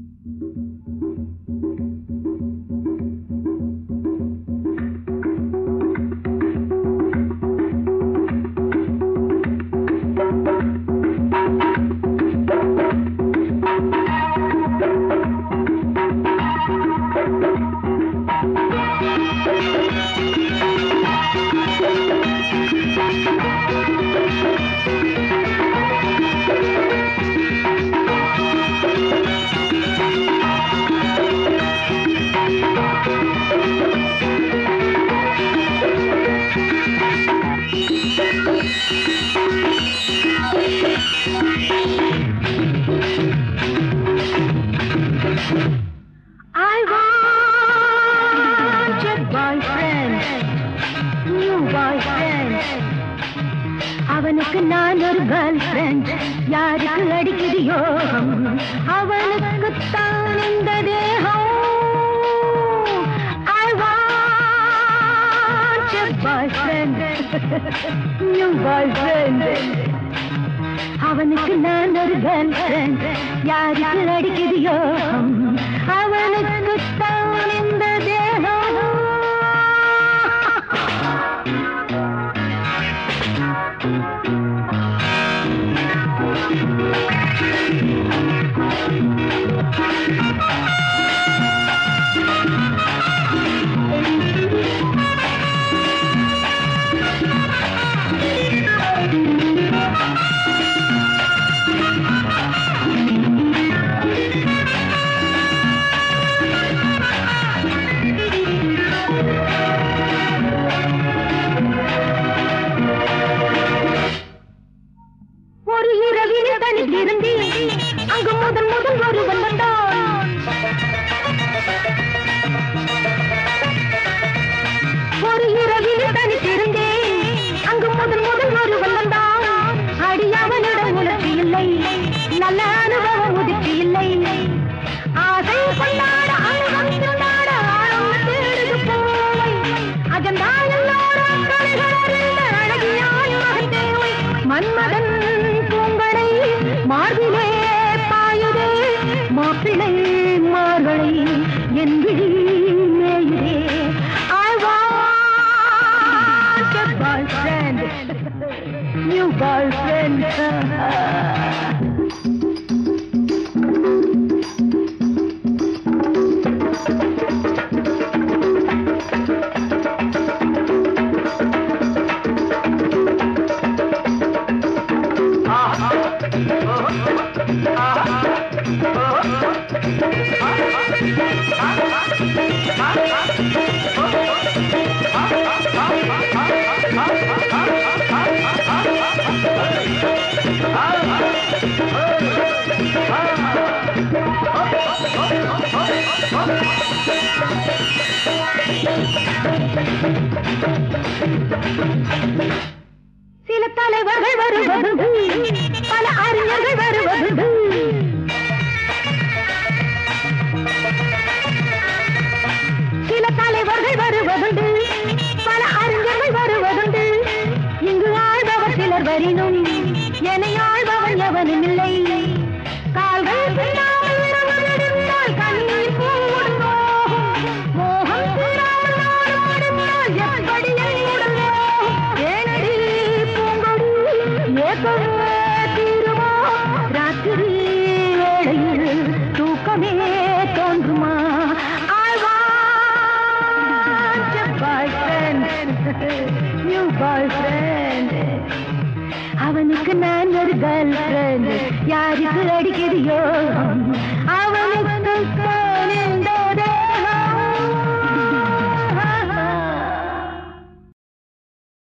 அவனுக்கு நான் ஒரு கேர்ள் ஃப்ரெண்ட், யாருக்கு அடிக்குது யோகம், அவனுக்குத்தான் இந்த தேகம். I want a boyfriend, new boyfriend. அவனுக்கு நான் ஒரு கேர்ள் ஃப்ரெண்ட், யாருக்கு அடிக்குது யோகம், அவனுக்குத்தான் இந்த தேகம். அங்கு முதல் முதல் ஒருவன் வந்தான், ஒரு இரவில் தனித்திருந்தேன், அங்கு முதல் முதல் ஒருவன் வந்தான். அடியவனிடம் உணர்ச்சி இல்லை, நல்ல அனுபவம் உதிர்ச்சி இல்லை, ஆசை கொண்டாட அனுபவம் கொண்டாட ஆழம் தேடுது போவை, அஜந்தா எல்லோரும் கலைகளறிந்த அழகியாய் மகன் தேவை. மன்மதன் பூங்கடை மார்பிலே பாயுதே, மாப்பிள்ளை மார்களை என் விழி மேயுதே. I want a boyfriend, new boyfriend. சில தலைவர்கள் வருவது, பல அறிஞர்கள் வருவது, சில தலைவர்கள் வருவதுண்டு, பல அறிஞர்கள் வருவதுண்டு. இங்கு ஆழ்பவர் சிலர் வரினும் என்னை ஆழ்பவன் எவனும் இல்லை. கால்கள் பின்னாமல் விடமடிந்தால் கண்ணீர் பூவுடன் போகும், மோகம் பின்னாமல் நாடுமாடினால் எப்படி என் உடல் போகும். ஏனடி பூங்கொடி ஏக்கமே தீருமா, ராத்திரி வேளையில் தூக்கமே தோன்றுமா. I want a boyfriend, new boyfriend. அவனுக்கு நான் ஒரு கேர்ள் ஃப்ரெண்ட், யாருக்கு அடிக்கிறியோ அவனுக்கு